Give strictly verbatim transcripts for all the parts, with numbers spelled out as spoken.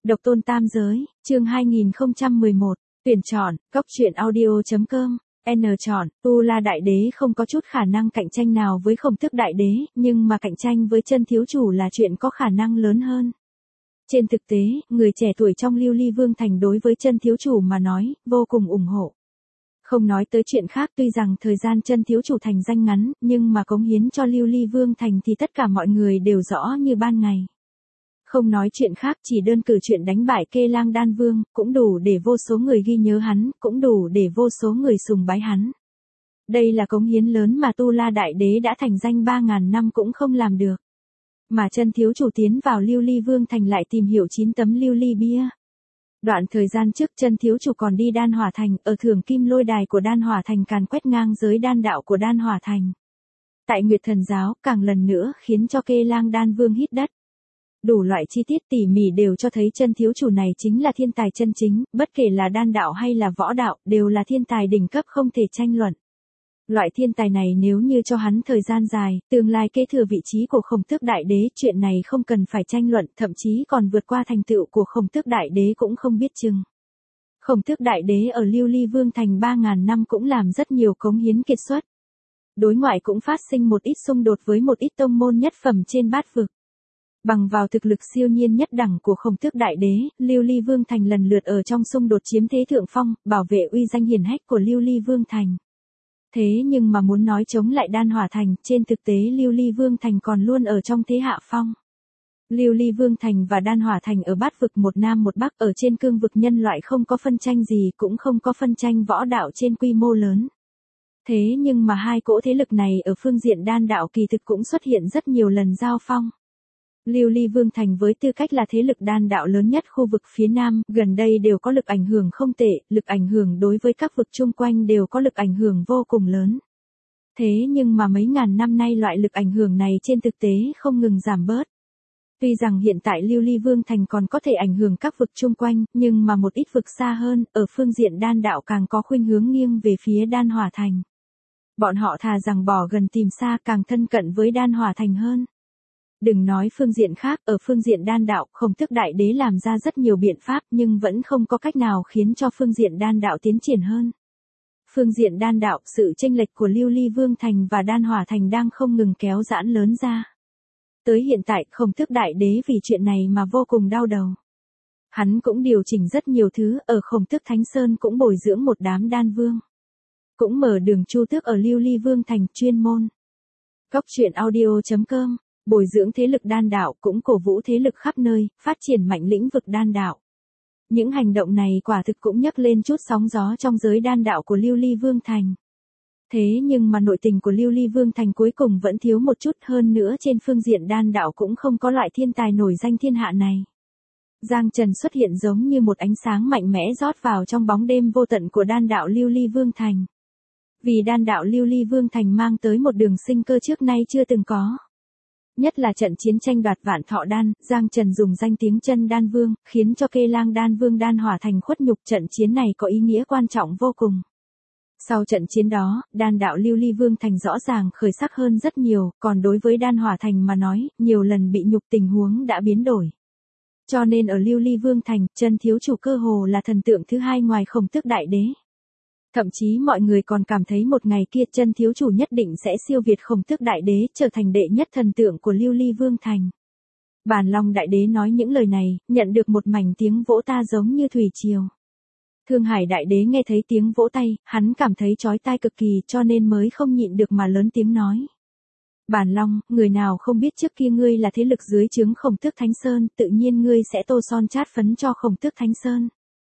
Độc tôn tam giới, chương hai nghìn không trăm mười một, tuyển chọn, cốc truyện audio chấm com, N chọn, Tu La Đại Đế không có chút khả năng cạnh tranh nào với Khổng Tước Đại Đế, nhưng mà cạnh tranh với chân thiếu chủ là chuyện có khả năng lớn hơn. Trên thực tế, người trẻ tuổi trong Lưu Ly Vương Thành đối với chân thiếu chủ mà nói, vô cùng ủng hộ. Không nói tới chuyện khác, tuy rằng thời gian chân thiếu chủ thành danh ngắn, nhưng mà cống hiến cho Lưu Ly Vương Thành thì tất cả mọi người đều rõ như ban ngày. Không nói chuyện khác, chỉ đơn cử chuyện đánh bại Kê Lang Đan Vương, cũng đủ để vô số người ghi nhớ hắn, cũng đủ để vô số người sùng bái hắn. Đây là cống hiến lớn mà Tu La Đại Đế đã thành danh ba ngàn năm cũng không làm được. Mà chân thiếu chủ tiến vào Lưu Ly Vương Thành lại tìm hiểu chín tấm Lưu Ly bia. Đoạn thời gian trước chân thiếu chủ còn đi Đan Hỏa Thành, ở Thường Kim Lôi Đài của Đan Hỏa Thành càn quét ngang giới đan đạo của Đan Hỏa Thành. Tại Nguyệt Thần Giáo, càng lần nữa khiến cho Kê Lang Đan Vương hít đất. Đủ loại chi tiết tỉ mỉ đều cho thấy chân thiếu chủ này chính là thiên tài chân chính, bất kể là đan đạo hay là võ đạo, đều là thiên tài đỉnh cấp không thể tranh luận. Loại thiên tài này nếu như cho hắn thời gian dài, tương lai kế thừa vị trí của Khổng Tước Đại Đế, chuyện này không cần phải tranh luận, thậm chí còn vượt qua thành tựu của Khổng Tước Đại Đế cũng không biết chừng. Khổng Tước Đại Đế ở Lưu Ly Vương Thành ba ngàn năm cũng làm rất nhiều cống hiến kiệt xuất. Đối ngoại cũng phát sinh một ít xung đột với một ít tông môn nhất phẩm trên bát vực. Bằng vào thực lực siêu nhiên nhất đẳng của Khổng Tước Đại Đế, Lưu Ly Vương Thành lần lượt ở trong xung đột chiếm thế thượng phong, bảo vệ uy danh hiển hách của Lưu Ly Vương Thành. Thế nhưng mà muốn nói chống lại Đan Hỏa Thành, trên thực tế Lưu Ly Vương Thành còn luôn ở trong thế hạ phong. Lưu Ly Vương Thành và Đan Hỏa Thành ở bát vực một nam một bắc, ở trên cương vực nhân loại không có phân tranh gì, cũng không có phân tranh võ đạo trên quy mô lớn. Thế nhưng mà hai cỗ thế lực này ở phương diện đan đạo kỳ thực cũng xuất hiện rất nhiều lần giao phong. Lưu Ly Vương Thành với tư cách là thế lực đan đạo lớn nhất khu vực phía Nam, gần đây đều có lực ảnh hưởng không tệ, lực ảnh hưởng đối với các vực chung quanh đều có lực ảnh hưởng vô cùng lớn. Thế nhưng mà mấy ngàn năm nay loại lực ảnh hưởng này trên thực tế không ngừng giảm bớt. Tuy rằng hiện tại Lưu Ly Vương Thành còn có thể ảnh hưởng các vực chung quanh, nhưng mà một ít vực xa hơn, ở phương diện đan đạo càng có khuynh hướng nghiêng về phía Đan Hỏa Thành. Bọn họ thà rằng bỏ gần tìm xa, càng thân cận với Đan Hỏa Thành hơn. Đừng nói phương diện khác, ở phương diện đan đạo, Khổng Tước Đại Đế làm ra rất nhiều biện pháp nhưng vẫn không có cách nào khiến cho phương diện đan đạo tiến triển hơn. Phương diện đan đạo, sự chênh lệch của Lưu Ly Vương Thành và Đan Hỏa Thành đang không ngừng kéo giãn lớn ra. Tới hiện tại, Khổng Tước Đại Đế vì chuyện này mà vô cùng đau đầu. Hắn cũng điều chỉnh rất nhiều thứ, ở Khổng Tước Thánh Sơn cũng bồi dưỡng một đám đan vương. Cũng mở đường chu tước ở Lưu Ly Vương Thành chuyên môn. Cốc truyện audio chấm com, bồi dưỡng thế lực đan đạo, cũng cổ vũ thế lực khắp nơi, phát triển mạnh lĩnh vực đan đạo. Những hành động này quả thực cũng nhấc lên chút sóng gió trong giới đan đạo của Lưu Ly Vương Thành. Thế nhưng mà nội tình của Lưu Ly Vương Thành cuối cùng vẫn thiếu một chút, hơn nữa trên phương diện đan đạo cũng không có loại thiên tài nổi danh thiên hạ này. Giang Trần xuất hiện giống như một ánh sáng mạnh mẽ rót vào trong bóng đêm vô tận của đan đạo Lưu Ly Vương Thành. Vì đan đạo Lưu Ly Vương Thành mang tới một đường sinh cơ trước nay chưa từng có. Nhất là trận chiến tranh đoạt Vạn Thọ Đan, Giang Trần dùng danh tiếng chân đan vương, khiến cho Kê Lang Đan Vương Đan Hỏa Thành khuất nhục, trận chiến này có ý nghĩa quan trọng vô cùng. Sau trận chiến đó, đan đạo Lưu Ly Vương Thành rõ ràng khởi sắc hơn rất nhiều, còn đối với Đan Hỏa Thành mà nói, nhiều lần bị nhục tình huống đã biến đổi. Cho nên ở Lưu Ly Vương Thành, chân thiếu chủ cơ hồ là thần tượng thứ hai ngoài Khổng Tước Đại Đế. Thậm chí mọi người còn cảm thấy một ngày kia chân thiếu chủ nhất định sẽ siêu việt Khổng Tước Đại Đế, trở thành đệ nhất thần tượng của Lưu Ly Vương Thành. Bàn Long Đại Đế nói những lời này, nhận được một mảnh tiếng vỗ ta giống như thủy triều. Thương Hải Đại Đế nghe thấy tiếng vỗ tay, hắn cảm thấy chói tai cực kỳ cho nên mới không nhịn được mà lớn tiếng nói. Bàn Long, người nào không biết trước kia ngươi là thế lực dưới trướng Khổng Tước Thánh Sơn, tự nhiên ngươi sẽ tô son chát phấn cho Khổng Tước Thánh Sơn.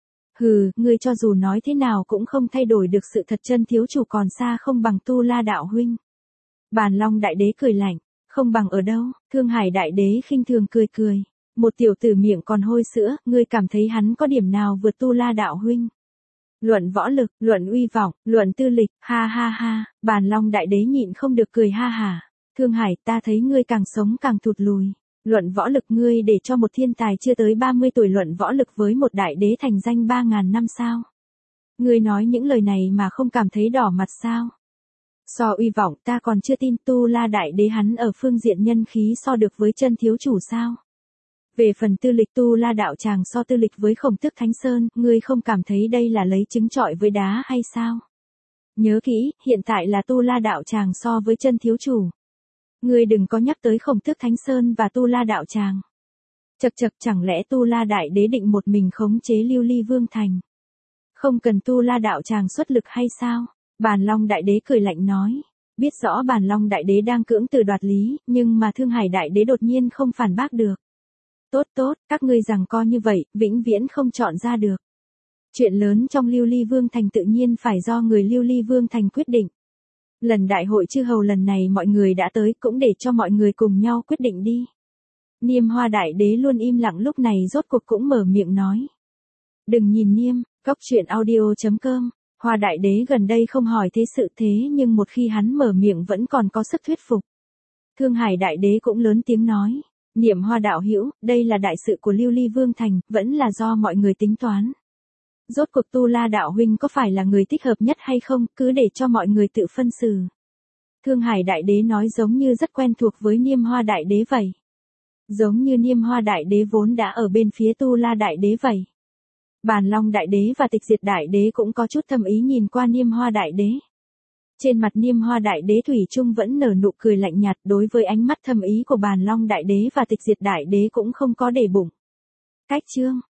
Hừ, ngươi cho dù nói thế nào cũng không thay đổi được sự thật, chân thiếu chủ còn xa không bằng Tu La đạo huynh. Bàn Long Đại Đế cười lạnh, không bằng ở đâu? Thương Hải Đại Đế khinh thường cười cười, một tiểu tử miệng còn hôi sữa, ngươi cảm thấy hắn có điểm nào vượt Tu La đạo huynh? Luận võ lực, luận uy vọng, luận tư lịch, ha ha ha, Bàn Long Đại Đế nhịn không được cười ha hả. Thương Hải, ta thấy ngươi càng sống càng thụt lùi. Luận võ lực, ngươi để cho một thiên tài chưa tới ba mươi tuổi luận võ lực với một đại đế thành danh ba ngàn năm sao? Ngươi nói những lời này mà không cảm thấy đỏ mặt sao? So uy vọng, ta còn chưa tin Tu La Đại Đế hắn ở phương diện nhân khí so được với chân thiếu chủ sao? Về phần tư lịch Tu La đạo tràng so tư lịch với Khổng Tước Thánh Sơn, ngươi không cảm thấy đây là lấy trứng trọi với đá hay sao? Nhớ kỹ, hiện tại là Tu La đạo tràng so với chân thiếu chủ. Ngươi đừng có nhắc tới Khổng Tước Thánh Sơn và Tu La đạo tràng. Chậc chậc, chẳng lẽ Tu La đại đế định một mình khống chế Lưu Ly Vương thành? Không cần Tu La đạo tràng xuất lực hay sao? Bàn Long đại đế cười lạnh nói. Biết rõ Bàn Long đại đế đang cưỡng từ đoạt lý, nhưng mà Thương Hải đại đế đột nhiên không phản bác được. Tốt tốt, các ngươi rằng co như vậy, vĩnh viễn không chọn ra được. Chuyện lớn trong Lưu Ly Vương thành tự nhiên phải do người Lưu Ly Vương thành quyết định. Lần đại hội chư hầu lần này mọi người đã tới, cũng để cho mọi người cùng nhau quyết định đi. Niêm Hoa đại đế luôn im lặng lúc này rốt cuộc cũng mở miệng nói. Đừng nhìn Niêm, Cóc Truyện Audio chấm com. Hoa đại đế gần đây không hỏi thế sự thế nhưng một khi hắn mở miệng vẫn còn có sức thuyết phục. Thương Hải đại đế cũng lớn tiếng nói. Niệm Hoa đạo hữu, đây là đại sự của Lưu Ly Vương thành, vẫn là do mọi người tính toán. Rốt cuộc Tu La đạo huynh có phải là người thích hợp nhất hay không, cứ để cho mọi người tự phân xử. Thương Hải đại đế nói giống như rất quen thuộc với Niêm Hoa đại đế vậy. Giống như Niêm Hoa đại đế vốn đã ở bên phía Tu La đại đế vậy. Bàn Long đại đế và Tịch Diệt đại đế cũng có chút thâm ý nhìn qua Niêm Hoa đại đế. Trên mặt Niêm Hoa đại đế thủy chung vẫn nở nụ cười lạnh nhạt, đối với ánh mắt thâm ý của Bàn Long đại đế và Tịch Diệt đại đế cũng không có để bụng. Cách chương